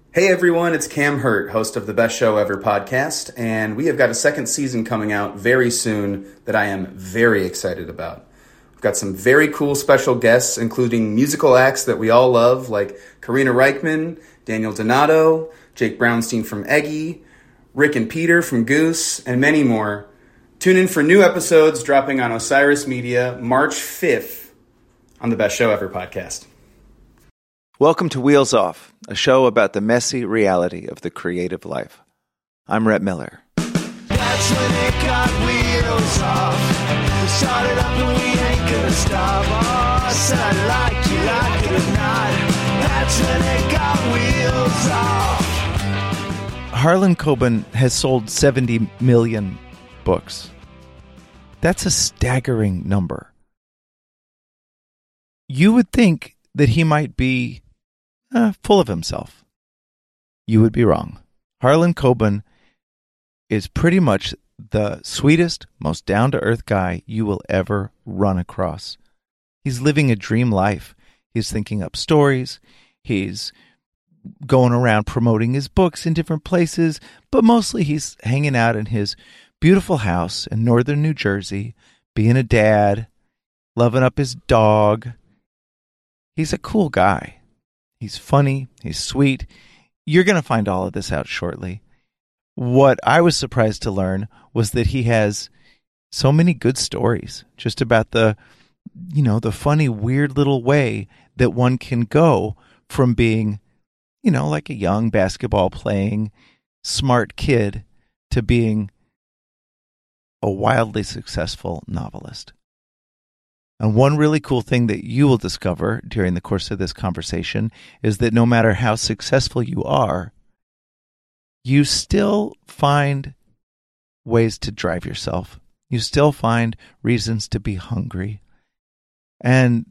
Hey everyone, it's Cam Hurt, host of the Best Show Ever podcast, and we have got a second season coming out very soon that I am very excited about. We've got some very cool special guests, including musical acts that we all love, like Karina Reichman, Daniel Donato, Jake Brownstein from Eggy, Rick and Peter from Goose, and many more. Tune in for new episodes dropping on Osiris Media March 5th on the Best Show Ever podcast. Welcome to Wheels Off, a show about the messy reality of the creative life. I'm Rhett Miller. That's when it got wheels off. We started up and we ain't gonna stop. Oh, I said I like it or not. That's when it got wheels off. Harlan Coben has sold 70 million books. That's a staggering number. You would think that he might be full of himself. You would be wrong. Harlan Coben is pretty much the sweetest, most down-to-earth guy you will ever run across. He's living a dream life. He's thinking up stories. He's going around promoting his books in different places, but mostly he's hanging out in his beautiful house in northern New Jersey, being a dad, loving up his dog. He's a cool guy. He's funny. He's sweet. You're going to find all of this out shortly. What I was surprised to learn was that he has so many good stories just about the funny, weird little way that one can go from being, like a young basketball playing, smart kid to being a wildly successful novelist. And one really cool thing that you will discover during the course of this conversation is that no matter how successful you are, you still find ways to drive yourself. You still find reasons to be hungry. And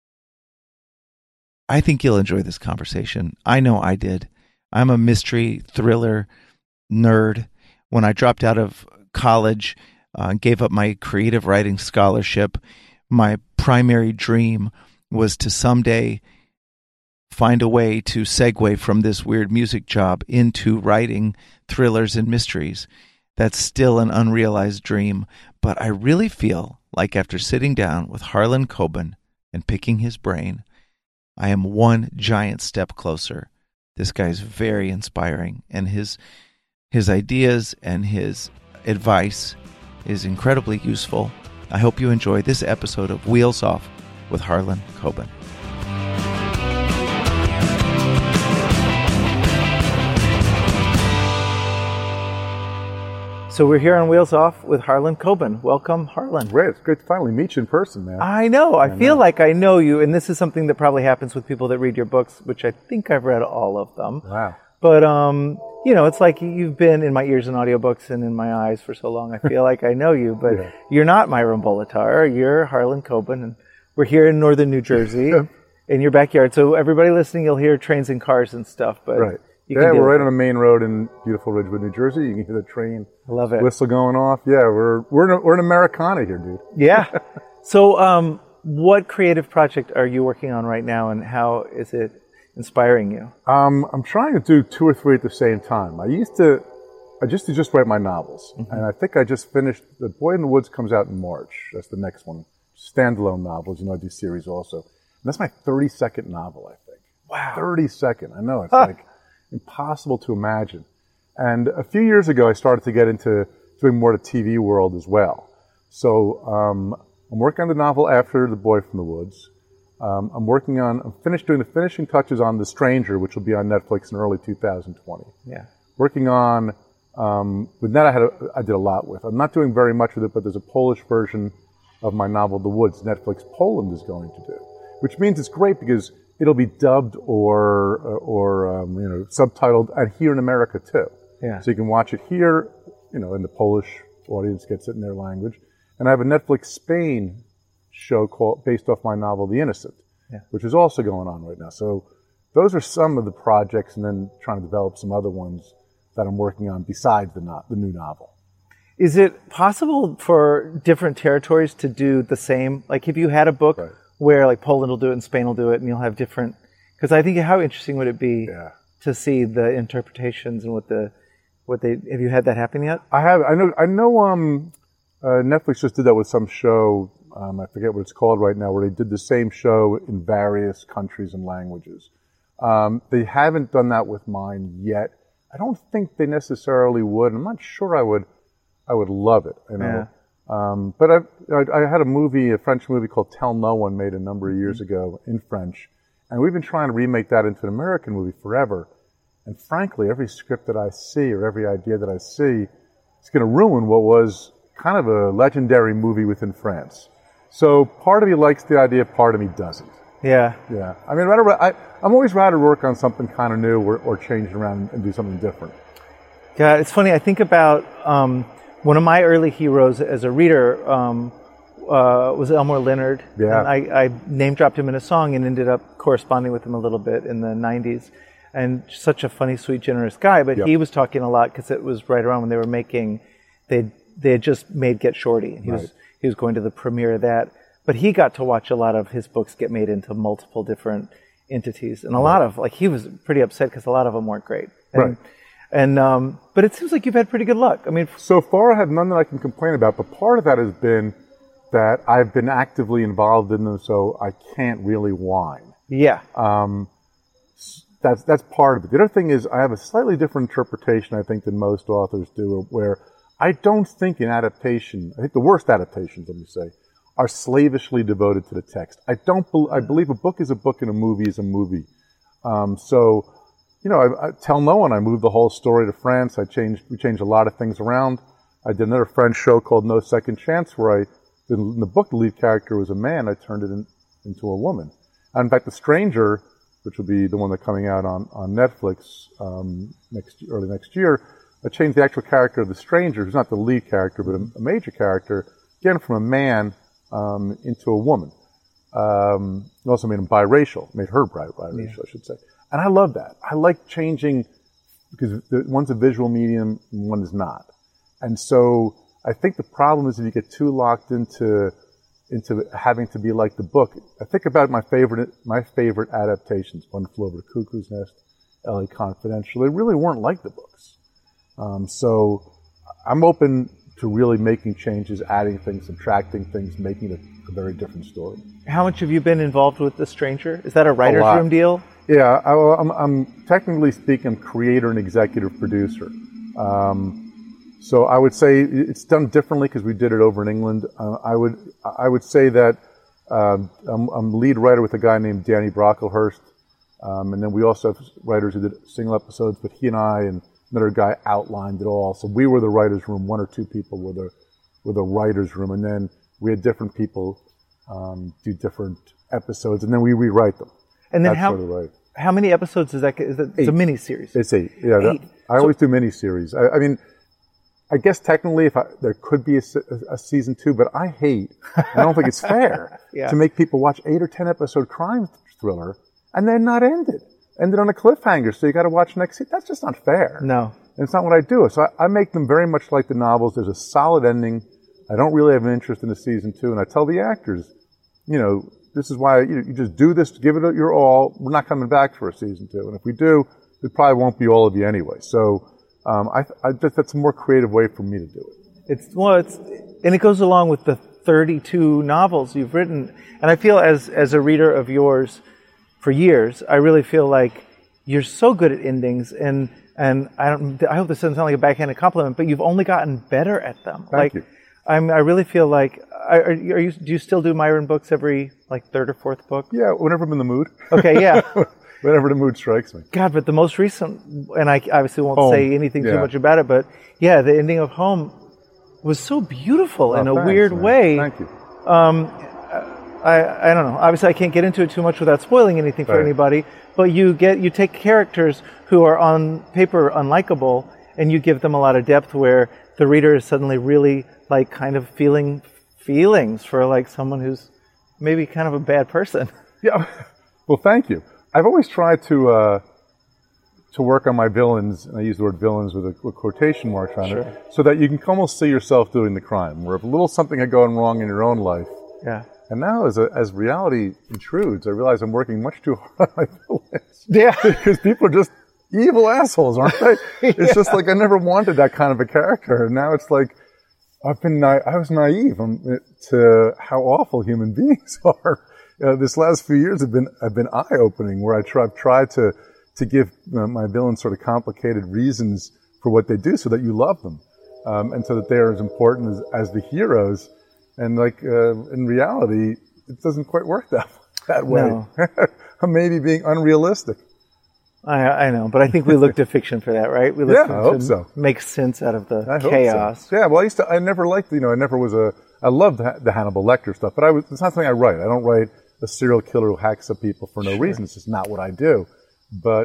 I think you'll enjoy this conversation. I know I did. I'm a mystery thriller nerd. When I dropped out of college, gave up my creative writing scholarship, my primary dream was to someday find a way to segue from this weird music job into writing thrillers and mysteries. That's still an unrealized dream, but I really feel like after sitting down with Harlan Coben and picking his brain, I am one giant step closer. This guy's very inspiring, and his ideas and his advice is incredibly useful. I hope you enjoy this episode of Wheels Off with Harlan Coben. So we're here on Wheels Off with Harlan Coben. Welcome, Harlan. Great. It's great to finally meet you in person, man. I know. I feel like I know you, and this is something that probably happens with people that read your books, which I think I've read all of them. Wow. But, it's like you've been in my ears in audiobooks and in my eyes for so long. I feel like I know you, but yeah. You're not Myron Bolitar. You're Harlan Coben, and we're here in northern New Jersey in your backyard. So everybody listening, you'll hear trains and cars and stuff. But right. Yeah, we're right on a main road in beautiful Ridgewood, New Jersey. You can hear the train whistle going off. Yeah, we're in Americana here, dude. Yeah. So what creative project are you working on right now, and how is it inspiring you? I'm trying to do 2 or 3 at the same time. I used to just write my novels, and I think I just finished. The Boy in the Woods comes out in March. That's the next one. Standalone novels. I do series also. And that's my 32nd novel, I think. Wow. 32nd. I know, it's like impossible to imagine. And a few years ago, I started to get into doing more of the TV world as well. So I'm working on the novel after The Boy from the Woods. I'm finished doing the finishing touches on The Stranger, which will be on Netflix in early 2020. Yeah. Working on, with that I did a lot with. I'm not doing very much with it, but there's a Polish version of my novel, The Woods, Netflix Poland is going to do, which means it's great because it'll be dubbed or subtitled, and here in America too. Yeah. So you can watch it here, and the Polish audience gets it in their language. And I have a Netflix Spain show based off my novel, The Innocent, which is also going on right now. So those are some of the projects, and then trying to develop some other ones that I'm working on besides the new novel. Is it possible for different territories to do the same? Like if you had a book where like Poland will do it and Spain will do it, and you'll have different, because I think how interesting would it be to see the interpretations and what they have you had that happen yet? I have. I know. Netflix just did that with some show. I forget what it's called right now, where they did the same show in various countries and languages. They haven't done that with mine yet. I don't think they necessarily would. I'm not sure I would love it, you know. Yeah. But I had a French movie called Tell No One made a number of years ago in French, and we've been trying to remake that into an American movie forever. And frankly, every script that I see or every idea that I see is going to ruin what was kind of a legendary movie within France. So part of me likes the idea, part of me doesn't. Yeah. Yeah. I mean, I'm always rather work on something kind of new or change it around and do something different. Yeah, it's funny. I think about one of my early heroes as a reader was Elmore Leonard. Yeah. And I name-dropped him in a song and ended up corresponding with him a little bit in the 90s. And such a funny, sweet, generous guy. But he was talking a lot because it was right around when they were making, they had just made Get Shorty. And he was going to the premiere of that. But he got to watch a lot of his books get made into multiple different entities. And a lot of, he was pretty upset because a lot of them weren't great. And, but it seems like you've had pretty good luck. I mean, so far I have none that I can complain about, but part of that has been that I've been actively involved in them, so I can't really whine. Yeah. That's part of it. The other thing is I have a slightly different interpretation, I think, than most authors do, where I don't think an adaptation, I think the worst adaptations, let me say, are slavishly devoted to the text. I believe a book is a book and a movie is a movie. So, you know, I Tell No One, I moved the whole story to France. We changed a lot of things around. I did another French show called No Second Chance, where in the book, the lead character was a man. I turned it into a woman. And in fact, The Stranger, which will be the one that's coming out on Netflix early next year, I changed the actual character of The Stranger, who's not the lead character, but a major character, again, from a man into a woman. It also made him biracial, made her biracial, I should say. And I love that. I like changing, because one's a visual medium and one is not. And so I think the problem is if you get too locked into having to be like the book. I think about my favorite adaptations, One Flew Over the Cuckoo's Nest, L.A. Confidential. They really weren't like the books. So I'm open to really making changes, adding things, subtracting things, making it a very different story. How much have you been involved with The Stranger? Is that a writer's room deal? Yeah, I'm technically speaking, I'm creator and executive producer. So I would say it's done differently because we did it over in England. I would say that I'm lead writer with a guy named Danny Brocklehurst, and then we also have writers who did single episodes, but he and I and another guy outlined it all. So we were the writers' room. One or two people were the writers' room, and then we had different people do different episodes, and then we rewrite them. And then how many episodes is that? It's a mini-series. It's 8. Yeah, 8. I always do mini-series. I mean, I guess technically there could be a season 2, but I don't think it's fair to make people watch 8 or 10 episode crime thriller and then not end it on a cliffhanger. So you got to watch next season. That's just not fair. No. And it's not what I do. So I make them very much like the novels. There's a solid ending. I don't really have an interest in a season 2. And I tell the actors, you know, this is why you just do this, give it your all. We're not coming back for a season 2. And if we do, it probably won't be all of you anyway. So I just, that's a more creative way for me to do it. And it goes along with the 32 novels you've written. And I feel as a reader of yours for years, I really feel like you're so good at endings, and I hope this doesn't sound like a backhanded compliment, but you've only gotten better at them. Thank you. I really feel like, do you still do Myron books every third or fourth book? Yeah, whenever I'm in the mood. Okay, yeah. Whenever the mood strikes me. God, but the most recent, and I obviously won't say anything too much about it, but yeah, the ending of Home was so beautiful in a weird way. Thank you. I don't know. Obviously, I can't get into it too much without spoiling anything for anybody, but you take characters who are on paper unlikable, and you give them a lot of depth where the reader is suddenly really kind of feeling feelings for someone who's maybe kind of a bad person. Yeah. Well, thank you. I've always tried to work on my villains, and I use the word villains with quotation marks on it, so that you can almost see yourself doing the crime, where if a little something had gone wrong in your own life. Yeah. And now, as reality intrudes, I realize I'm working much too hard on my villains. Yeah. Because people are just evil assholes, aren't they? It's just like I never wanted that kind of a character, and now it's like I was naive to how awful human beings are. This last few years have been eye-opening, where I've tried to give my villains sort of complicated reasons for what they do, so that you love them, and so that they are as important as the heroes. And like in reality, it doesn't quite work that way. No. I'm maybe being unrealistic. I know, but I think we look to fiction for that, right? We look I hope so. Make sense out of the I hope chaos. so. Yeah, well, I never liked, I loved the Hannibal Lecter stuff, but it's not something I write. I don't write a serial killer who hacks up people for no reason. It's just not what I do. But,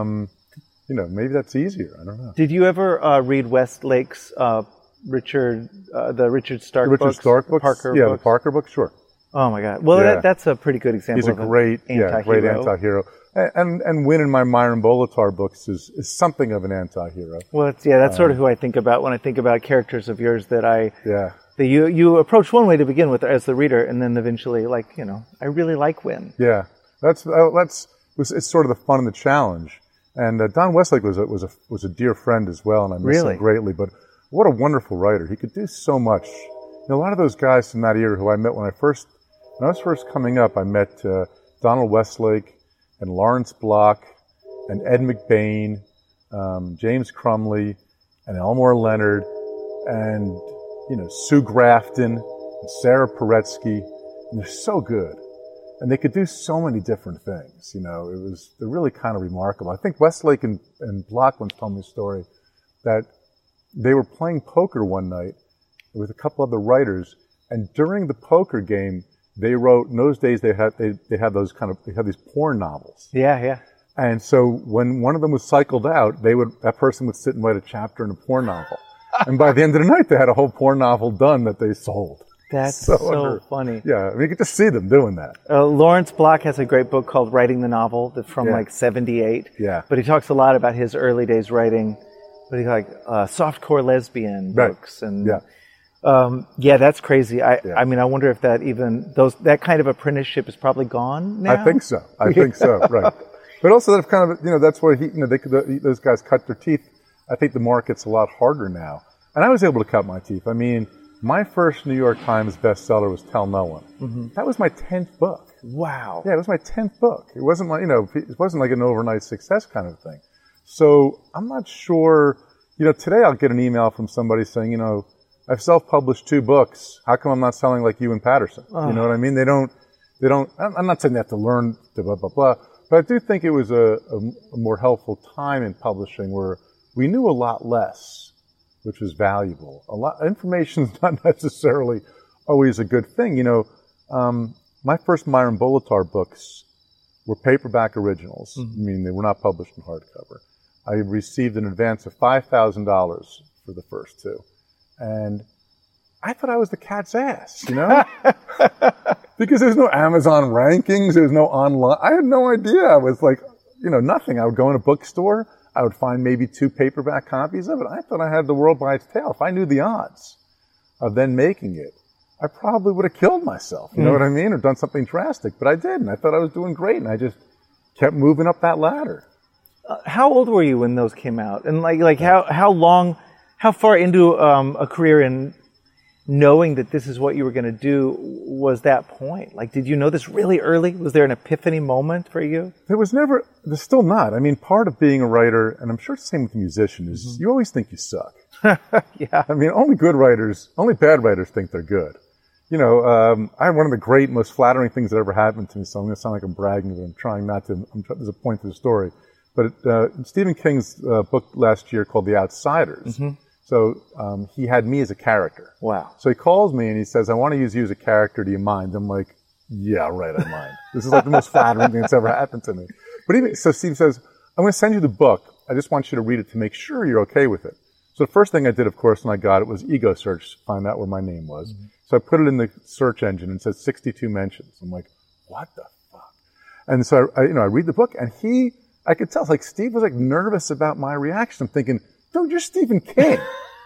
maybe that's easier. I don't know. Did you ever read Westlake's the Richard Stark books? Richard Stark books? Parker yeah, books? the Parker books, sure. Oh my God! Well, Yeah. that's a pretty good example. He's a of great anti-hero. anti-hero. And Wynn in my Myron Bolitar books is something of an anti-hero. Well, that's sort of who I think about when I think about characters of yours that you approach one way to begin with as the reader, and then eventually, I really like Wynn. Yeah, it's sort of the fun and the challenge. And Don Westlake was a dear friend as well, and I miss him greatly. But what a wonderful writer! He could do so much. A lot of those guys from that era who I met when I was first coming up, I met Donald Westlake and Lawrence Block and Ed McBain, James Crumley and Elmore Leonard and Sue Grafton and Sarah Paretsky, and they're so good. And they could do so many different things. They're really kind of remarkable. I think Westlake and Block once told me a story that they were playing poker one night with a couple other writers, and during the poker game, they wrote. In those days, they had these porn novels. Yeah. And so when one of them was cycled out, that person would sit and write a chapter in a porn novel, and by the end of the night, they had a whole porn novel done that they sold. That's so funny. Yeah, you could just see them doing that. Lawrence Block has a great book called Writing the Novel that's from 78. Yeah. But he talks a lot about his early days writing, but he softcore lesbian books and. Yeah. That's crazy. I mean, I wonder if that kind of apprenticeship is probably gone now. I think so. Right. But also, that kind of, that's where those guys cut their teeth. I think the market's a lot harder now, and I was able to cut my teeth. I mean, my first New York Times bestseller was Tell No One. Mm-hmm. That was my 10th book. Wow. Yeah, it was my 10th book. It wasn't like an overnight success kind of thing. So I'm not sure. Today I'll get an email from somebody saying, I've self-published 2 books. How come I'm not selling like you and Patterson? You know what I mean? They don't, I'm not saying they have to learn blah, blah, blah, but I do think it was a more helpful time in publishing where we knew a lot less, which was valuable. Information's not necessarily always a good thing. My first Myron Bolitar books were paperback originals. Mm-hmm. I mean, they were not published in hardcover. I received an advance of $5,000 for the first 2. And I thought I was the cat's ass, because there's no Amazon rankings, there's no online. I had no idea. I was like, nothing. I would go in a bookstore, I would find maybe 2 paperback copies of it. I thought I had the world by its tail. If I knew the odds of then making it, I probably would have killed myself. You know what I mean? Or done something drastic. But I didn't. I thought I was doing great, and I just kept moving up that ladder. How old were you when those came out? And how far into a career in knowing that this is what you were going to do was that point? Did you know this really early? Was there an epiphany moment for you? There's still not. I mean, part of being a writer, and I'm sure it's the same with a musician, is you always think you suck. Yeah. I mean, only bad writers think they're good. I had one of the great, most flattering things that ever happened to me, so I'm going to sound like I'm bragging, but I'm trying not to. There's a point to the story. But Stephen King's book last year called The Outsiders. Mm-hmm. So he had me as a character. Wow. So he calls me and he says, I want to use you as a character. Do you mind? I'm like, yeah, right, I mind. This is like the most flattering thing that's ever happened to me. But so Steve says, I'm going to send you the book. I just want you to read it to make sure you're okay with it. So the first thing I did, of course, when I got it was ego search to find out where my name was. Mm-hmm. So I put it in the search engine and it says 62 mentions. I'm like, what the fuck? And so I read the book and I could tell, Steve was nervous about my reaction. I'm thinking, dude, you're Stephen King.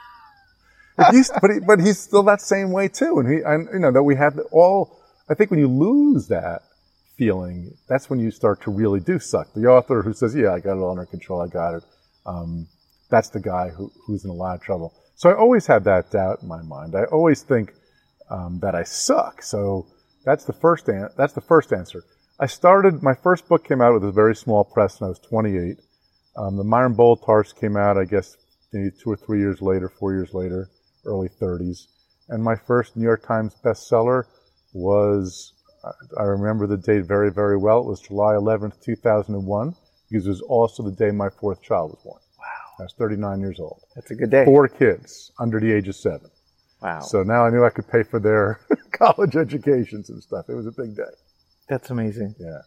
But he's still that same way too. And that we have I think when you lose that feeling, that's when you start to really do suck. The author who says, yeah, I got it all under control, I got it, that's the guy who's in a lot of trouble. So I always had that doubt in my mind. I always think that I suck. So that's the first answer. My first book came out with a very small press when I was 28. The Myron Boltars came out, I guess, maybe 2 or 3 years later, 4 years later, early 30s. And my first New York Times bestseller was, I remember the date very, very well. It was July 11th, 2001, because it was also the day my 4th child was born. Wow. I was 39 years old. That's a good day. 4 kids under the age of 7. Wow. So now I knew I could pay for their college educations and stuff. It was a big day. That's amazing. Yeah.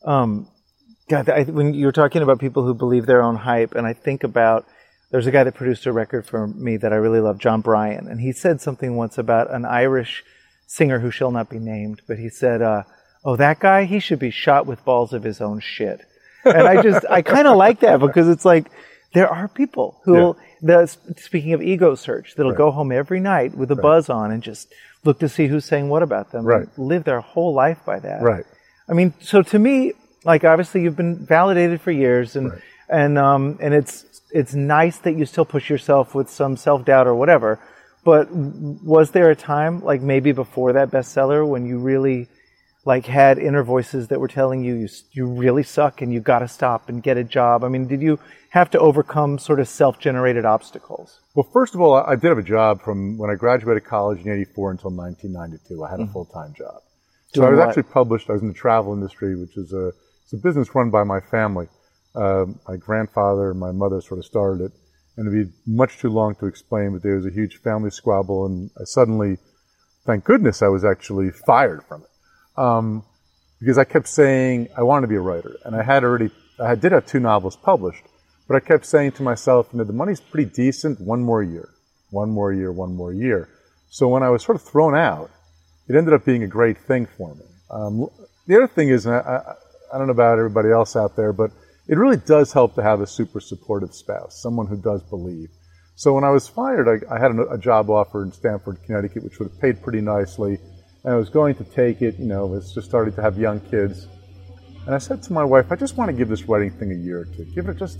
God, when you're talking about people who believe their own hype, and I think about, there's a guy that produced a record for me that I really love, John Bryan, and he said something once about an Irish singer who shall not be named, but he said, oh, that guy, he should be shot with balls of his own shit. And I kind of like that, because it's like, there are people who, speaking of ego search, that'll go home every night with a buzz on and just look to see who's saying what about them, and live their whole life by that. Right. I mean, so to me, like, obviously you've been validated for years, and it's nice that you still push yourself with some self-doubt or whatever. But was there a time, like maybe before that bestseller, when you really like had inner voices that were telling you you really suck and you got to stop and get a job? I mean, did you have to overcome sort of self-generated obstacles? Well, first of all, I did have a job from when I graduated college in 84 until 1992. I had a full-time job. So I was actually published. I was in the travel industry, which is it's a business run by my family. My grandfather and my mother sort of started it, and it'd be much too long to explain, but there was a huge family squabble, and I suddenly, thank goodness, I was actually fired from it. Because I kept saying I wanted to be a writer, and I did have 2 novels published, but I kept saying to myself, the money's pretty decent, one more year. So when I was sort of thrown out, it ended up being a great thing for me. The other thing is, and I don't know about everybody else out there, but it really does help to have a super supportive spouse, someone who does believe. So when I was fired, I had a job offer in Stamford, Connecticut, which would have paid pretty nicely, and I was going to take it. I was just starting to have young kids, and I said to my wife, I just want to give this writing thing a year or two, give it just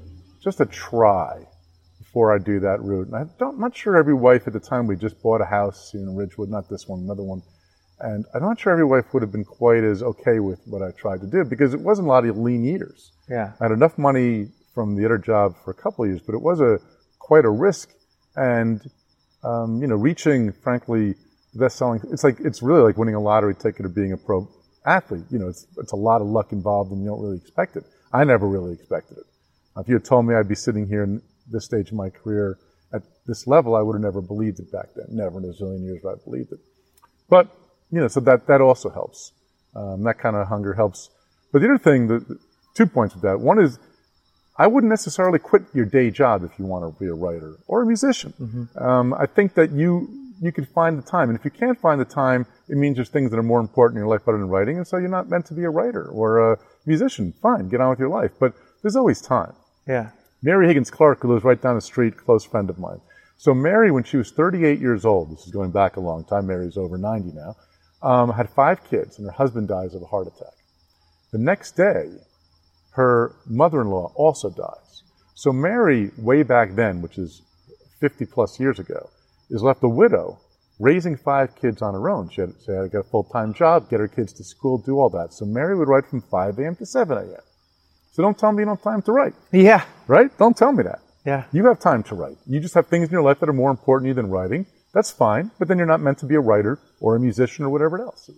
a try before I do that route. And I'm not sure every wife at the time, we just bought a house in Ridgewood, not this one, another one. And I'm not sure every wife would have been quite as okay with what I tried to do, because it wasn't a lot of lean years. Yeah. I had enough money from the other job for a couple of years, but it was quite a risk. And, reaching, frankly, best-selling, it's really like winning a lottery ticket or being a pro athlete. It's a lot of luck involved, and you don't really expect it. I never really expected it. If you had told me I'd be sitting here in this stage of my career at this level, I would have never believed it back then. Never in a zillion years would I believed it. But, so that also helps. That kind of hunger helps. But the other thing, 2 points with that. One is, I wouldn't necessarily quit your day job if you want to be a writer or a musician. Mm-hmm. I think that you can find the time. And if you can't find the time, it means there's things that are more important in your life other than writing, and so you're not meant to be a writer or a musician. Fine, get on with your life. But there's always time. Yeah. Mary Higgins Clark, who lives right down the street, close friend of mine. So Mary, when she was 38 years old, this is going back a long time, Mary's over 90 now, had 5 kids, and her husband dies of a heart attack. The next day, her mother-in-law also dies. So Mary, way back then, which is 50 plus years ago, is left a widow, raising 5 kids on her own. She had to get a full-time job, get her kids to school, do all that. So Mary would write from 5 a.m. to 7 a.m. So don't tell me you don't have time to write. Yeah. Right? Don't tell me that. Yeah. You have time to write. You just have things in your life that are more important to you than writing. That's fine, but then you're not meant to be a writer or a musician or whatever else.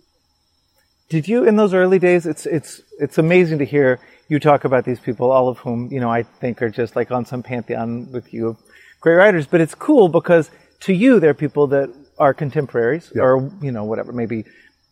Did you, in those early days, it's amazing to hear you talk about these people, all of whom, I think are just like on some pantheon with you of great writers, but it's cool because to you, they're people that are contemporaries or, whatever, maybe,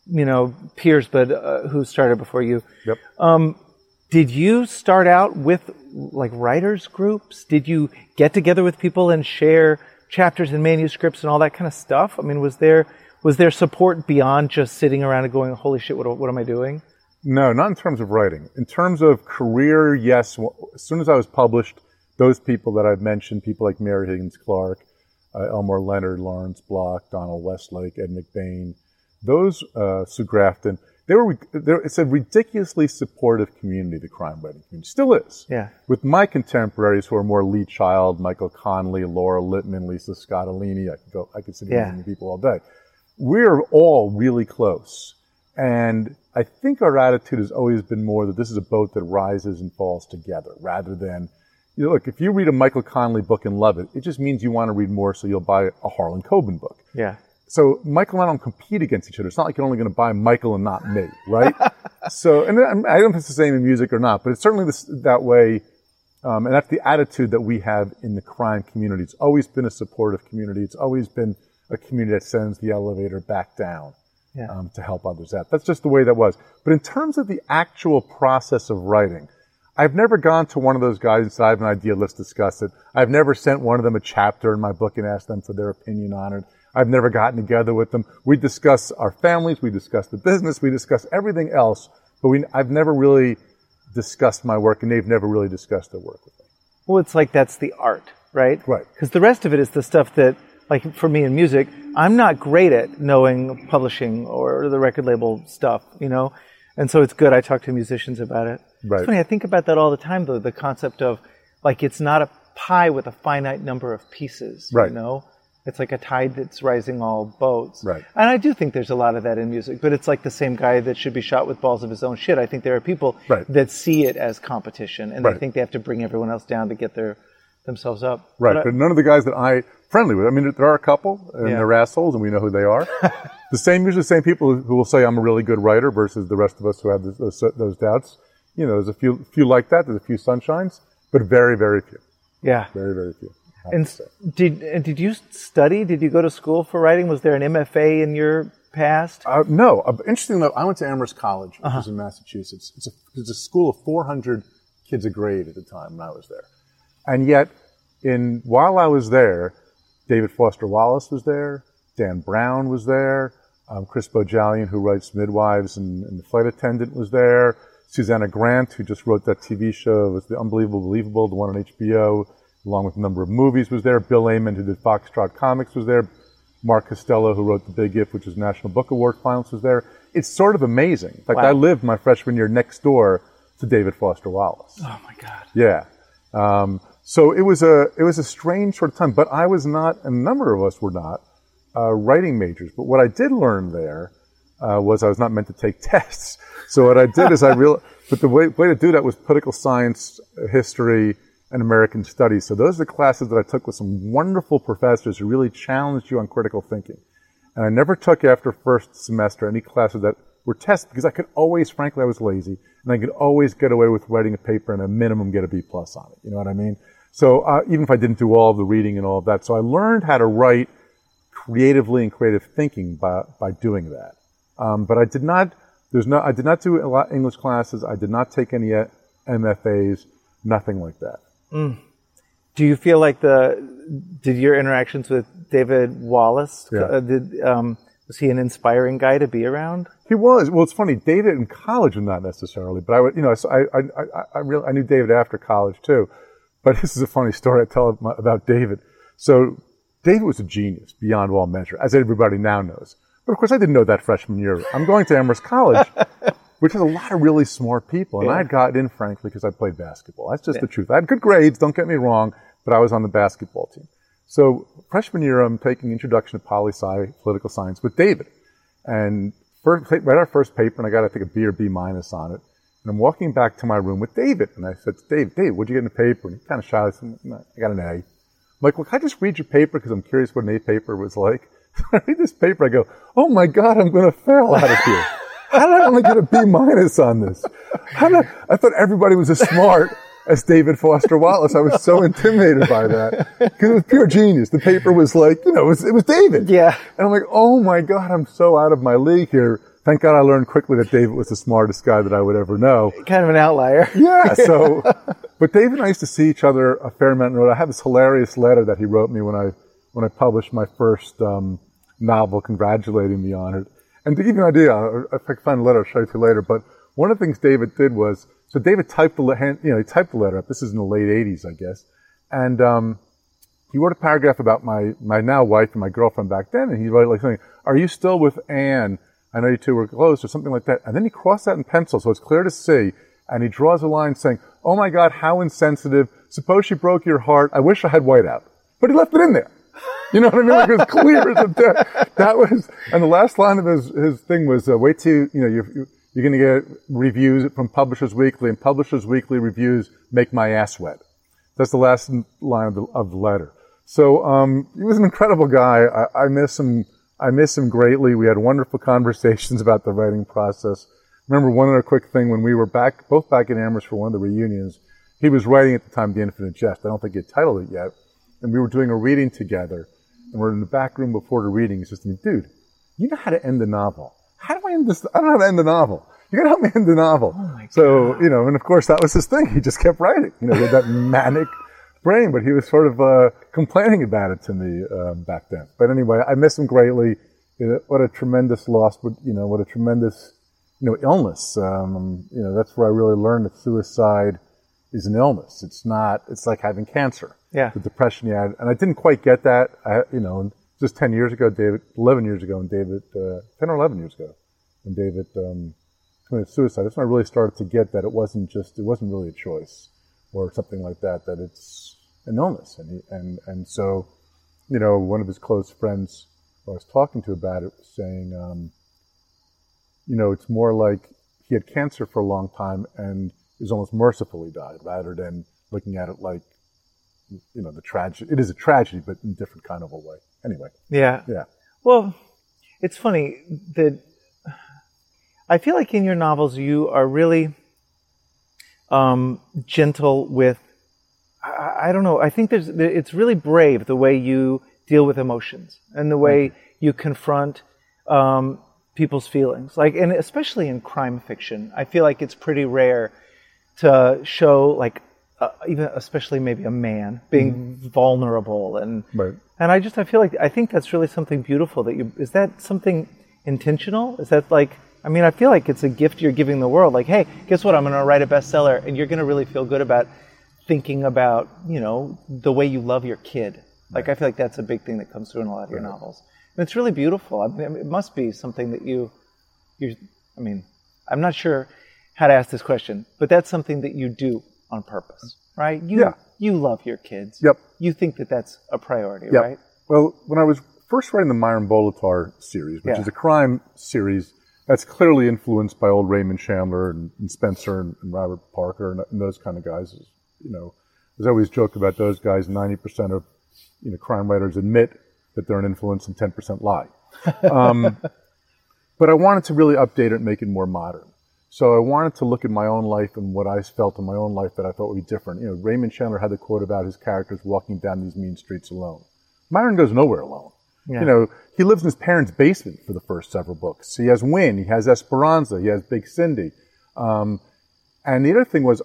peers, but who started before you. Yep. Did you start out with like writers groups? Did you get together with people and share chapters and manuscripts and all that kind of stuff? I mean, was there support beyond just sitting around and going, holy shit, what am I doing? No, not in terms of writing. In terms of career, yes. As soon as I was published, those people that I've mentioned, people like Mary Higgins Clark, Elmore Leonard, Lawrence Block, Donald Westlake, Ed McBain, those, Sue Grafton, It's a ridiculously supportive community, the crime writing community. Still is. Yeah. With my contemporaries who are more Lee Child, Michael Connelly, Laura Littman, Lisa Scottolini, I could sit here naming people all day. We're all really close. And I think our attitude has always been more that this is a boat that rises and falls together rather than, look, if you read a Michael Connelly book and love it, it just means you want to read more, so you'll buy a Harlan Coben book. Yeah. So Michael and I don't compete against each other. It's not like you're only going to buy Michael and not me, right? So, and I don't know if it's the same in music or not, but it's certainly that way. And that's the attitude that we have in the crime community. It's always been a supportive community. It's always been a community that sends the elevator back down to help others out. That's just the way that was. But in terms of the actual process of writing, I've never gone to one of those guys and said, I have an idea, let's discuss it. I've never sent one of them a chapter in my book and asked them for their opinion on it. I've never gotten together with them. We discuss our families, we discuss the business, we discuss everything else, but I've never really discussed my work, and they've never really discussed their work with me. Well, it's like that's the art, right? Right. Because the rest of it is the stuff that, like for me in music, I'm not great at knowing publishing or the record label stuff, and so it's good I talk to musicians about it. Right. It's funny, I think about that all the time, though, the concept of, like, it's not a pie with a finite number of pieces, right. It's like a tide that's rising all boats. Right. And I do think there's a lot of that in music, but it's like the same guy that should be shot with balls of his own shit. I think there are people that see it as competition, and they think they have to bring everyone else down to get themselves up. Right, but none of the guys that I'm friendly with, I mean, there are a couple, and they're assholes, and we know who they are. Usually the same people who will say I'm a really good writer versus the rest of us who have those doubts. There's a few like that, there's a few sunshines, but very, very few. Yeah. Very, very few. And did you study? Did you go to school for writing? Was there an MFA in your past? No. Interestingly enough, I went to Amherst College, which is in Massachusetts. It's a school of 400 kids a grade at the time when I was there. And yet, while I was there, David Foster Wallace was there, Dan Brown was there, Chris Bojalian, who writes Midwives and The Flight Attendant, was there, Susanna Grant, who just wrote that TV show, it was The Unbelievable Believable, the one on HBO, along with a number of movies, was there. Bill Ayman, who did Foxtrot Comics, was there. Mark Costello, who wrote The Big If, which was National Book Award finalist, was there. It's sort of amazing. In fact, I lived my freshman year next door to David Foster Wallace. Oh my God. Yeah. So it was a strange sort of time, but I was not, and a number of us were not, writing majors. But what I did learn there was I was not meant to take tests. So what I did is but the way to do that was political science, history, and American studies. So those are the classes that I took with some wonderful professors who really challenged you on critical thinking. And I never took after first semester any classes that were tests because I could always, frankly, I was lazy, and I could always get away with writing a paper and a minimum get a B+ on it. You know what I mean? So even if I didn't do all of the reading and all of that, so I learned how to write creatively and creative thinking by doing that. But I did not do a lot of English classes. I did not take any MFAs, nothing like that. Do you feel like did your interactions with David Wallace, was he an inspiring guy to be around? He was. Well, it's funny. David in college was not necessarily, but I knew David after college too. But this is a funny story I tell about David. So David was a genius beyond all measure, as everybody now knows. But of course, I didn't know that freshman year. I'm going to Amherst College, which has a lot of really smart people. And I got in, frankly, because I played basketball. That's just the truth. I had good grades, don't get me wrong, but I was on the basketball team. So freshman year, I'm taking Introduction to Poli-Sci, Political Science with David. And read our first paper, and I got, I think, a B or B- on it. And I'm walking back to my room with David. And I said to Dave, what'd you get in the paper? And he kind of shy. I said, I got an A. I'm like, well, can I just read your paper? Because I'm curious what an A paper was like. So I read this paper. I go, oh my God, I'm going to fail out of here. How did I only get a B- on this? I thought everybody was as smart as David Foster Wallace. I was so intimidated by that because it was pure genius. The paper was like, it was David. Yeah. And I'm like, oh my God, I'm so out of my league here. Thank God I learned quickly that David was the smartest guy that I would ever know. Kind of an outlier. Yeah. So, but David and I used to see each other a fair amount. I have this hilarious letter that he wrote me when I published my first novel, congratulating me on it. And to give you an idea, if I can find the letter, I'll show it to you later. But one of the things David did was, so David typed the letter up. This is in the late 80s, I guess. And he wrote a paragraph about my now wife and my girlfriend back then. And he wrote like something, are you still with Anne I know you two were close, or something like that. And then he crossed that in pencil, so it's clear to see. And he draws a line saying, oh my God, how insensitive. Suppose she broke your heart. I wish I had whiteout. But he left it in there. You know what I mean? Like it was clear as a day. That was, and the last line of his thing was, wait till, you're going to get reviews from Publishers Weekly, and Publishers Weekly reviews make my ass wet. That's the last line of the letter. So, he was an incredible guy. I miss him. I miss him greatly. We had wonderful conversations about the writing process. Remember one other quick thing, when we were both back in Amherst for one of the reunions, he was writing at the time The Infinite Jest. I don't think he had titled it yet. And we were doing a reading together, and we're in the back room before the reading. He says to me, dude, you know how to end the novel. How do I end this? I don't know how to end the novel. You gotta help me end the novel. Oh my God. So, and of course that was his thing. He just kept writing. He had that manic brain, but he was sort of complaining about it to me back then. But anyway, I miss him greatly. What a tremendous loss, but what a tremendous illness. That's where I really learned that suicide is an illness. It's like having cancer. Yeah. The depression you had, and I didn't quite get that. Just 10 years ago, 11 years ago, and David, 10 or 11 years ago, when David committed suicide. That's when I really started to get that it wasn't really a choice or something like that. That it's an illness, and so, one of his close friends I was talking to about it was saying, it's more like he had cancer for a long time and is almost mercifully died, rather than looking at it like, the tragedy. It is a tragedy, but in a different kind of a way. Anyway. Yeah. Yeah. Well, it's funny that I feel like in your novels you are really gentle with, I don't know, I think it's really brave the way you deal with emotions and the way you confront people's feelings. And especially in crime fiction, I feel like it's pretty rare to show even especially maybe a man being vulnerable and Right. and I think that's really something beautiful is that something intentional? Is that I feel like it's a gift you're giving the world. Hey, guess what? I'm going to write a bestseller, and you're going to really feel good about thinking about, the way you love your kid. I feel like that's a big thing that comes through in a lot of your novels. And it's really beautiful. It must be something that I'm not sure how to ask this question, but that's something that you do on purpose, right? You love your kids. Yep. You think that that's a priority, Yep. right? Well, when I was first writing the Myron Bolitar series, which Yeah. is a crime series that's clearly influenced by old Raymond Chandler and Spencer and Robert Parker and those kind of guys. There's always joked about those guys. 90% of crime writers admit that they're an influence and 10% lie. But I wanted to really update it and make it more modern. So I wanted to look at my own life and what I felt in my own life that I thought would be different. Raymond Chandler had the quote about his characters walking down these mean streets alone. Myron goes nowhere alone. Yeah. He lives in his parents' basement for the first several books. He has Wynn, he has Esperanza, he has Big Cindy. And the other thing was,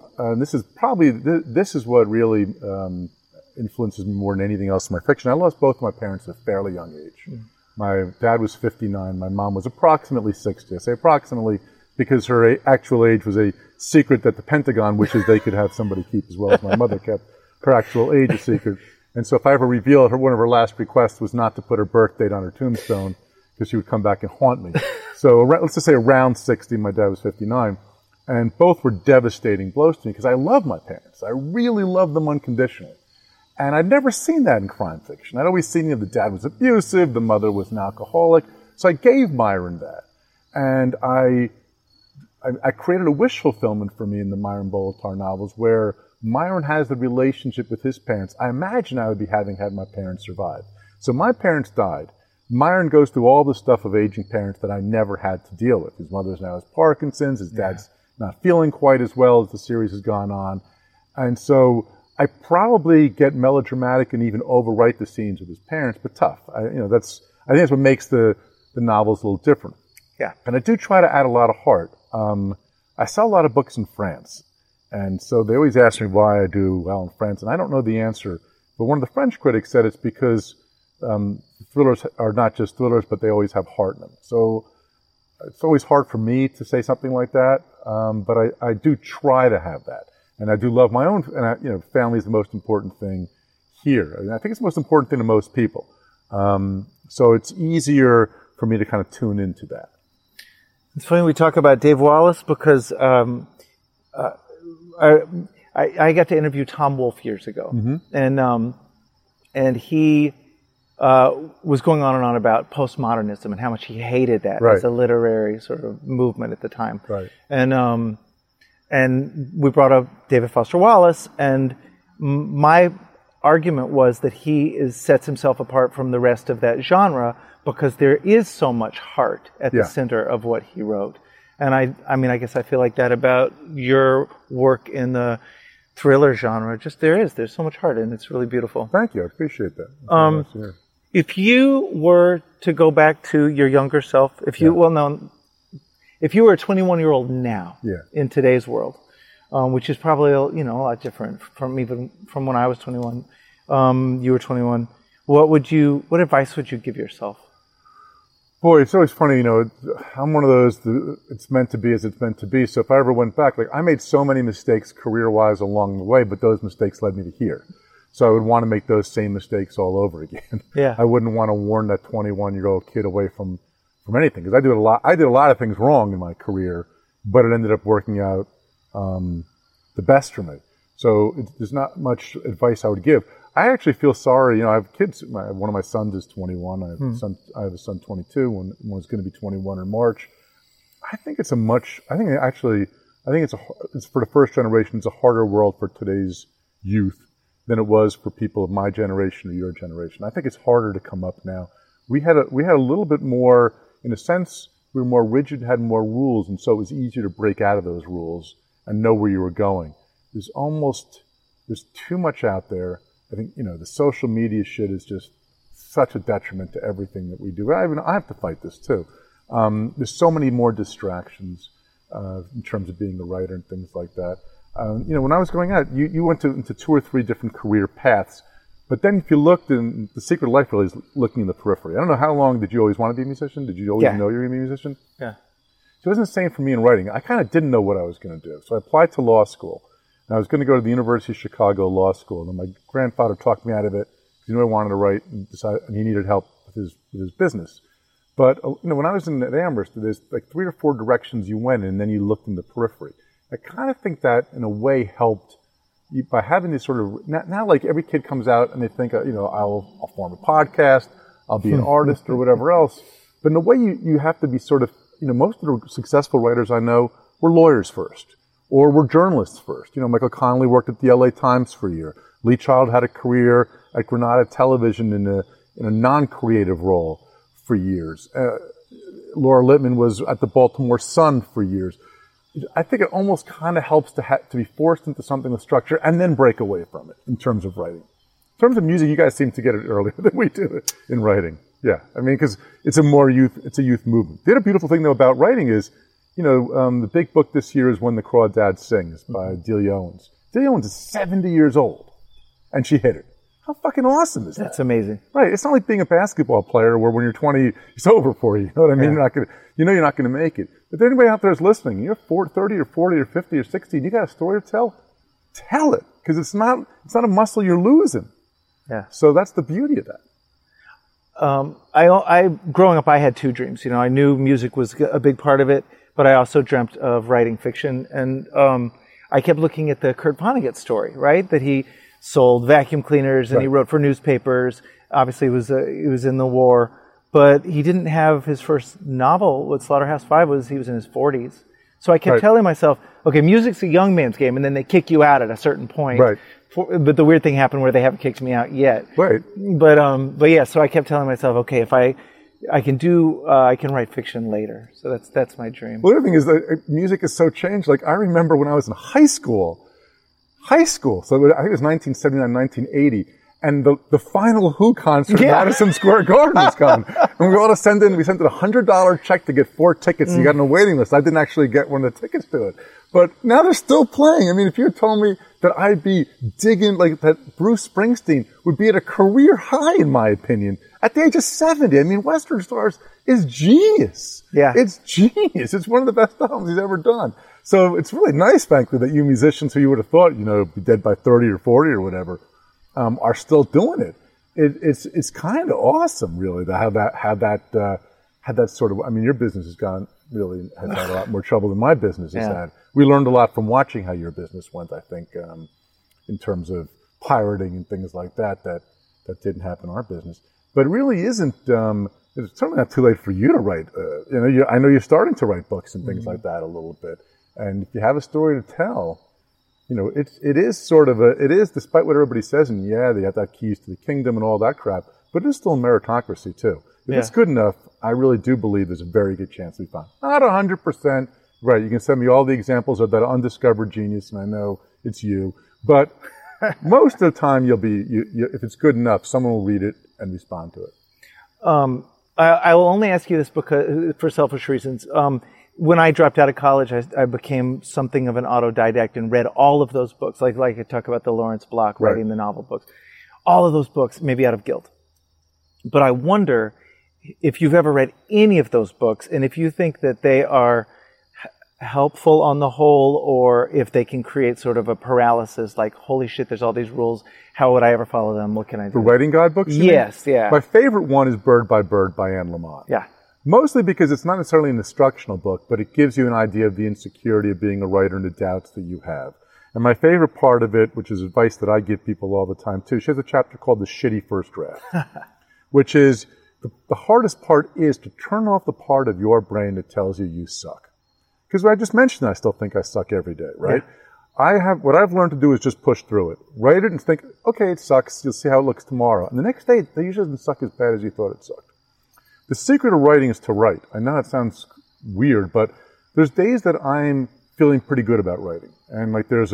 this is what really influences me more than anything else in my fiction. I lost both of my parents at a fairly young age. My dad was 59, my mom was approximately 60. I say approximately because her actual age was a secret that the Pentagon wishes they could have somebody keep, as well as my mother kept her actual age a secret. And so if I ever reveal it, one of her last requests was not to put her birth date on her tombstone, because she would come back and haunt me. So let's just say around 60, my dad was 59. And both were devastating blows to me, because I love my parents. I really love them unconditionally. And I'd never seen that in crime fiction. I'd always seen, the dad was abusive, the mother was an alcoholic. So I gave Myron that. And I created a wish fulfillment for me in the Myron Bolitar novels, where Myron has the relationship with his parents I imagine I would be having had my parents survive. So my parents died. Myron goes through all the stuff of aging parents that I never had to deal with. His mother's now has Parkinson's. His dad's not feeling quite as well as the series has gone on. And so I probably get melodramatic and even overwrite the scenes with his parents, but tough. I think that's what makes the novels a little different. Yeah. And I do try to add a lot of heart. I sell a lot of books in France. And so they always ask me why I do well in France, and I don't know the answer. But one of the French critics said it's because thrillers are not just thrillers, but they always have heart in them. So it's always hard for me to say something like that, but I do try to have that. And I do love my own, and family is the most important thing here. And I think it's the most important thing to most people. So it's easier for me to kind of tune into that. It's funny we talk about Dave Wallace because I got to interview Tom Wolfe years ago, and he was going on and on about postmodernism and how much he hated that Right. as a literary sort of movement at the time. Right. And we brought up David Foster Wallace, and my argument was that he sets himself apart from the rest of that genre because there is so much heart at the center of what he wrote. And I mean, I guess I feel like that about your work in the thriller genre. Just there's so much heart, and it's really beautiful. Thank you. I appreciate that. That's nice to hear. If you were to go back to your younger self, if you were a 21-year-old now in today's world, which is probably a lot different from when I was 21, you were 21. What advice would you give yourself? Boy, it's always funny, I'm one of those, it's meant to be as it's meant to be. So if I ever went back, I made so many mistakes career-wise along the way, but those mistakes led me to here. So I would want to make those same mistakes all over again. Yeah. I wouldn't want to warn that 21-year-old kid away from anything, because I did a lot of things wrong in my career, but it ended up working out the best for me. So there's not much advice I would give. I actually feel sorry. I have kids. One of my sons is 21. I have a son 22. One's going to be 21 in March. I think it's for the first generation, it's a harder world for today's youth than it was for people of my generation or your generation. I think it's harder to come up now. We had a little bit more, in a sense, we were more rigid, had more rules, and so it was easier to break out of those rules and know where you were going. There's too much out there. I think, the social media shit is just such a detriment to everything that we do. I have to fight this too. There's so many more distractions in terms of being a writer and things like that. When I was going out, you went into 2 or 3 different career paths. But then if you looked, in the secret of life really is looking in the periphery. I don't know, how long did you always want to be a musician? Did you always know you were going to be a musician? Yeah. So it wasn't the same for me in writing. I kind of didn't know what I was going to do. So I applied to law school. And I was going to go to the University of Chicago Law School. And my grandfather talked me out of it. He knew I wanted to write, and he needed help with his business. But when I was at Amherst, there's 3 or 4 directions you went in, and then you looked in the periphery. I kind of think that, in a way, helped by having this sort of, now like every kid comes out and they think, I'll form a podcast, I'll be an artist or whatever else. But in a way, you have to be sort of, most of the successful writers I know were lawyers first, or were journalists first. Michael Connelly worked at the LA Times for a year. Lee Child had a career at Granada Television in a non-creative role for years. Laura Littman was at the Baltimore Sun for years. I think it almost kind of helps to be forced into something with structure and then break away from it in terms of writing. In terms of music, you guys seem to get it earlier than we do in writing. Yeah, because it's a youth movement. The other beautiful thing though about writing is, the big book this year is When the Crawdads Sing. It's by Delia Owens. Delia Owens is 70 years old, and she hit it. How fucking awesome is that? That's amazing. Right. It's not like being a basketball player where when you're 20, it's over for you. You know what I mean? Yeah. You're not going to make it. But if anybody out there is listening, you're 30 or 40 or 50 or 60, and you got a story to tell, tell it. Because it's not a muscle you're losing. Yeah. So that's the beauty of that. Growing up, I had 2 dreams. I knew music was a big part of it, but I also dreamt of writing fiction. And I kept looking at the Kurt Vonnegut story, right? That he sold vacuum cleaners and he wrote for newspapers. Obviously, he was in the war, but he didn't have his first novel with Slaughterhouse-Five. He was in his 40s. So I kept telling myself, okay, music's a young man's game, and then they kick you out at a certain point. Right. But the weird thing happened where they haven't kicked me out yet. Right. But yeah, so I kept telling myself, okay, if I can write fiction later. So that's my dream. Well, the other thing is that music is so changed. Like, I remember when I was in high school, so I think it was 1979, 1980, and the final Who concert at Madison Square Garden was coming. And we all sent in a $100 check to get 4 tickets. You got on a waiting list. I didn't actually get one of the tickets to it. But now they're still playing. I mean, if you had told me that I'd be digging, that Bruce Springsteen would be at a career high, in my opinion, at the age of 70. I mean, Western Stars is genius. Yeah. It's genius. It's one of the best albums he's ever done. So it's really nice, frankly, that you musicians who you would have thought, be dead by 30 or 40 or whatever, are still doing it. It's kind of awesome, really, to have that sort of, your business has gone really has had a lot more trouble than my business has Yeah. had. We learned a lot from watching how your business went, I think, in terms of pirating and things like that didn't happen in our business. But it really isn't, it's certainly not too late for you to write. I know you're starting to write books and things like that a little bit. And if you have a story to tell, it is, despite what everybody says, and yeah, they have that keys to the kingdom and all that crap, but it is still a meritocracy too. If it's good enough, I really do believe there's a very good chance we find. Not 100%. Right, you can send me all the examples of that undiscovered genius, and I know it's you. But most of the time, if it's good enough, someone will read it and respond to it. I will only ask you this because for selfish reasons. When I dropped out of college, I became something of an autodidact and read all of those books, like I talk about the Lawrence Block writing the novel books. All of those books, maybe out of guilt. But I wonder if you've ever read any of those books, and if you think that they are helpful on the whole, or if they can create sort of a paralysis, like, holy shit, there's all these rules. How would I ever follow them? What can I do? The writing guidebooks? Yes, yeah. My favorite one is Bird by Anne Lamott. Yeah. Mostly because it's not necessarily an instructional book, but it gives you an idea of the insecurity of being a writer and the doubts that you have. And my favorite part of it, which is advice that I give people all the time too, she has a chapter called The Shitty First Draft, which is the hardest part is to turn off the part of your brain that tells you suck. Because I just mentioned I still think I suck every day, right? Yeah. What I've learned to do is just push through it. Write it and think, okay, it sucks. You'll see how it looks tomorrow. And the next day, it usually doesn't suck as bad as you thought it sucked. The secret of writing is to write. I know it sounds weird, but there's days that I'm feeling pretty good about writing. And like there's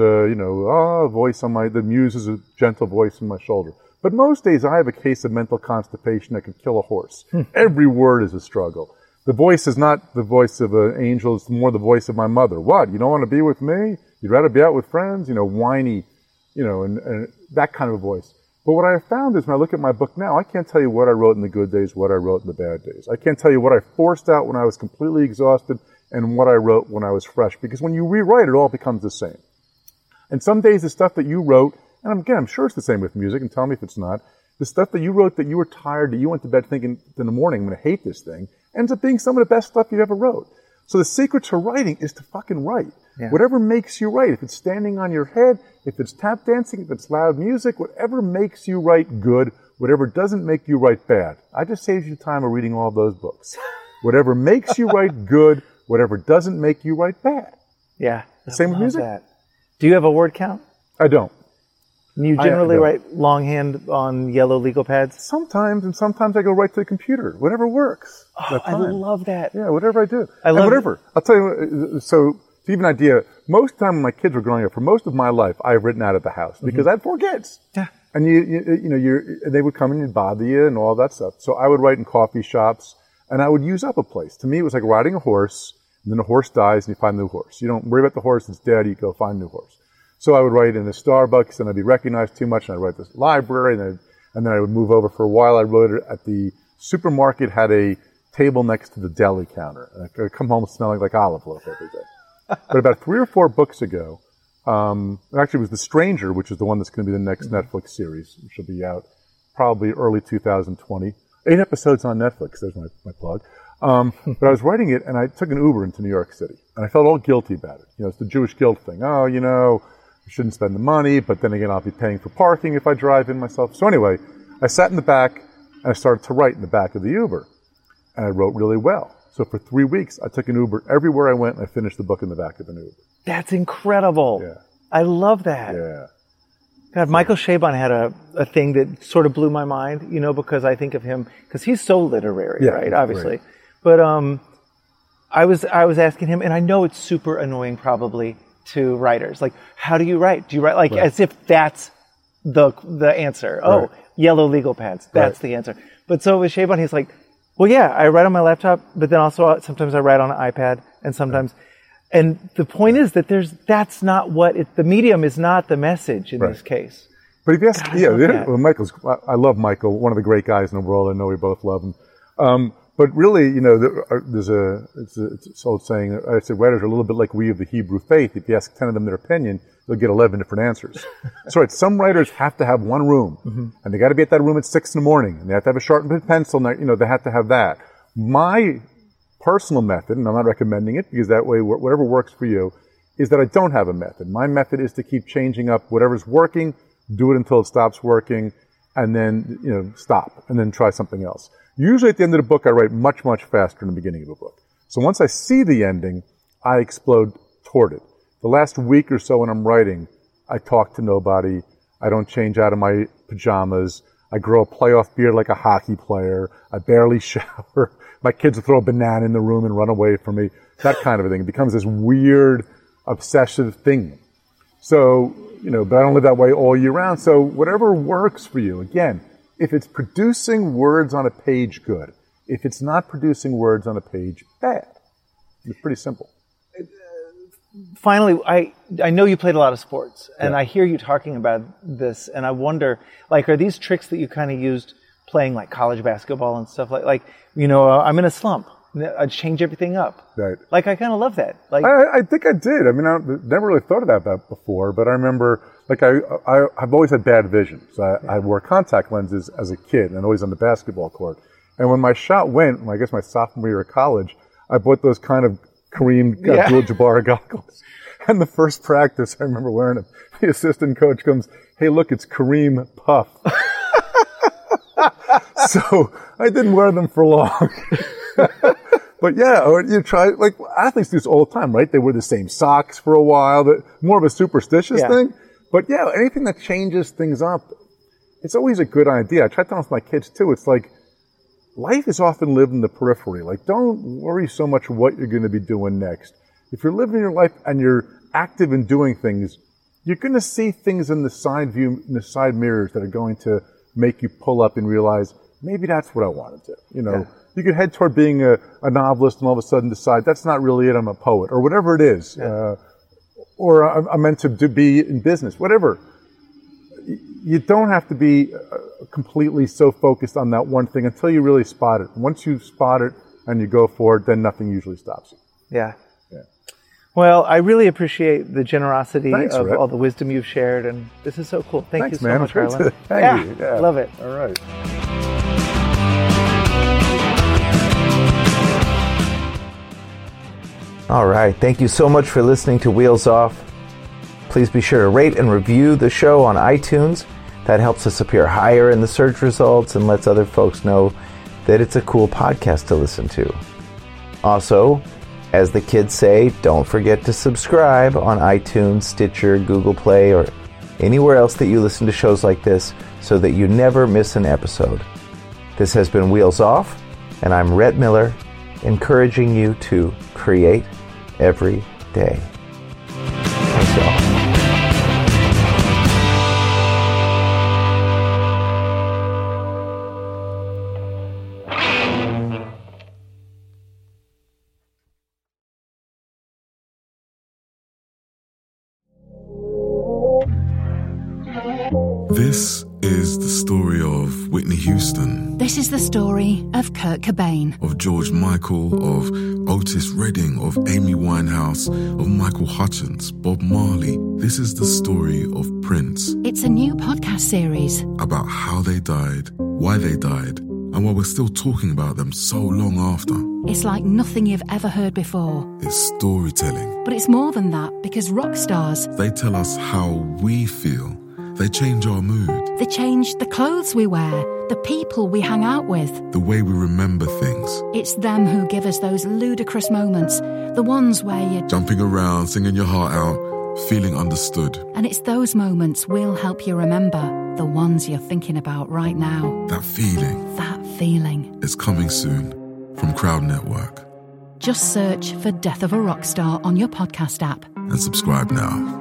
a voice on the muse is a gentle voice on my shoulder. But most days I have a case of mental constipation that could kill a horse. Every word is a struggle. The voice is not the voice of an angel, it's more the voice of my mother. What? You don't want to be with me? You'd rather be out with friends? Whiny, and that kind of a voice. But what I have found is when I look at my book now, I can't tell you what I wrote in the good days, what I wrote in the bad days. I can't tell you what I forced out when I was completely exhausted and what I wrote when I was fresh. Because when you rewrite, it all becomes the same. And some days the stuff that you wrote, and again, I'm sure it's the same with music, and tell me if it's not, the stuff that you wrote that you were tired, that you went to bed thinking in the morning, I'm going to hate this thing, ends up being some of the best stuff you ever wrote. So the secret to writing is to fucking write. Yeah. Whatever makes you write, if it's standing on your head, if it's tap dancing, if it's loud music, whatever makes you write good, whatever doesn't make you write bad. I just saved you time of reading all of those books. Whatever makes you write good, whatever doesn't make you write bad. Yeah. Same with music? That. Do you have a word count? I don't. You generally write longhand on yellow legal pads? Sometimes, and sometimes I go right to the computer. Whatever works. Oh, I love that. Yeah, whatever I do. I love whatever. I'll tell you, so to give you an idea, most of the time when my kids were growing up, for most of my life, I've written out of the house because I had 4 kids. Yeah. And they would come in and bother you and all that stuff. So I would write in coffee shops and I would use up a place. To me, it was like riding a horse, and then the horse dies and you find a new horse. You don't worry about the horse, it's dead, you go find a new horse. So I would write in a Starbucks, and I'd be recognized too much, and I'd write this library, and then I would move over for a while. I wrote it at the supermarket, had a table next to the deli counter. And I'd come home smelling like olive oil every day. But about 3 or 4 books ago, actually it was The Stranger, which is the one that's going to be the next Netflix series, which will be out probably early 2020. 8 episodes on Netflix, there's my plug. But I was writing it, and I took an Uber into New York City, and I felt all guilty about it. It's the Jewish guilt thing. I shouldn't spend the money, but then again, I'll be paying for parking if I drive in myself. So anyway, I sat in the back, and I started to write in the back of the Uber. And I wrote really well. So for 3 weeks, I took an Uber everywhere I went, and I finished the book in the back of an Uber. That's incredible. Yeah. I love that. Yeah. God, Michael Chabon had a thing that sort of blew my mind, because I think of him, because he's so literary, right? Obviously. Right. But I was asking him, and I know it's super annoying probably to writers. Like, how do you write? Do you write like as if that's the answer? Oh, yellow legal pads. That's the answer. But so with Chabon, he's like, well, yeah, I write on my laptop, but then also sometimes I write on an iPad, and sometimes. And the point is that that's not what the medium is not the message in this case. But if you ask, well, I love Michael, one of the great guys in the world. I know we both love him. But really, there's it's an old saying. I said writers are a little bit like we of the Hebrew faith. If you ask 10 of them their opinion, they'll get 11 different answers. That's right. Some writers have to have one room, and they got to be at that room at 6 in the morning, and they have to have a sharpened pencil. They have to have that. My personal method, and I'm not recommending it because that way, whatever works for you, is that I don't have a method. My method is to keep changing up whatever's working, do it until it stops working, and then, stop, and then try something else. Usually at the end of the book, I write much, much faster than the beginning of a book. So once I see the ending, I explode toward it. The last week or so when I'm writing, I talk to nobody. I don't change out of my pajamas. I grow a playoff beard like a hockey player. I barely shower. My kids will throw a banana in the room and run away from me. That kind of a thing. It becomes this weird, obsessive thing. So, but I don't live that way all year round. So whatever works for you, again, if it's producing words on a page, good. If it's not producing words on a page, bad. It's pretty simple. Finally, I know you played a lot of sports, and I hear you talking about this, and I wonder, are these tricks that you kind of used playing like college basketball and stuff I'm in a slump. I'd change everything up. Right. I kind of love that. I think I did. I mean, I never really thought about that before, but I remember, I've always had bad vision. So I wore contact lenses as a kid and always on the basketball court. And when my shot went, I guess my sophomore year of college, I bought those kind of Kareem Abdul-Jabbar goggles. And the first practice, I remember wearing them. The assistant coach comes, "Hey, look, it's Kareem Puff." So I didn't wear them for long. But or you try, athletes do this all the time, right? They wear the same socks for a while, more of a superstitious thing. But anything that changes things up, it's always a good idea. I try to tell my kids too, it's life is often lived in the periphery. Don't worry so much what you're going to be doing next. If you're living your life and you're active in doing things, you're going to see things in the side view, in the side mirrors that are going to make you pull up and realize, maybe that's what I want to do. You could head toward being a novelist and all of a sudden decide, that's not really it, I'm a poet, or whatever it is. Or I'm meant to be in business, whatever. You don't have to be completely so focused on that one thing until you really spot it. Once you spot it and you go for it, then nothing usually stops you. Yeah. Well, I really appreciate the generosity of Rhett. all the wisdom you've shared, and this is so cool. Thanks, you so man. much, Harlan. Thank you. Yeah. Love it. All right. All right. Thank you so much for listening to Wheels Off. Please be sure to rate and review the show on iTunes. That helps us appear higher in the search results and lets other folks know that it's a cool podcast to listen to. Also, as the kids say, don't forget to subscribe on iTunes, Stitcher, Google Play, or anywhere else that you listen to shows like this so that you never miss an episode. This has been Wheels Off, and I'm Rhett Miller, encouraging you to create every day. Thanks, y'all. This is the story of Whitney Houston. This is the story of Kurt Cobain. Of George Michael, of Otis Redding, of Amy Winehouse, of Michael Hutchence, Bob Marley. This is the story of Prince. It's a new podcast series about how they died, why they died, and why we're still talking about them so long after. It's like nothing you've ever heard before. It's storytelling. But it's more than that, because rock stars, they tell us how we feel. They change our mood. They change the clothes we wear, the people we hang out with, the way we remember things. It's them who give us those ludicrous moments, the ones where you're jumping around, singing your heart out, feeling understood. And it's those moments we'll help you remember, the ones you're thinking about right now. That feeling. That feeling. It's coming soon from Crowd Network. Just search for Death of a Rock Star on your podcast app. And subscribe now.